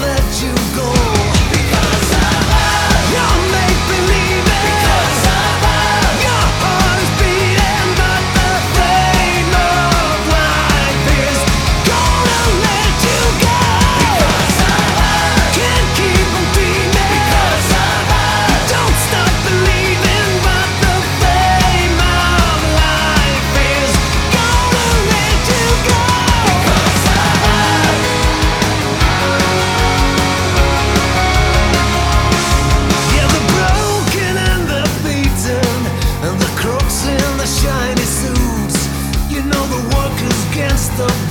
let you go. Because of us. You're make-believing. Because of us. Your heart is beating, but the flame of life is gonna let you go. Because of us. Can't keep on dreaming. Because of us. Don't stop believing, but the flame of life is gonna let you go. Because of us. Yeah, the broken and the beaten, and the crooks in the shiny suits. You know the workers against the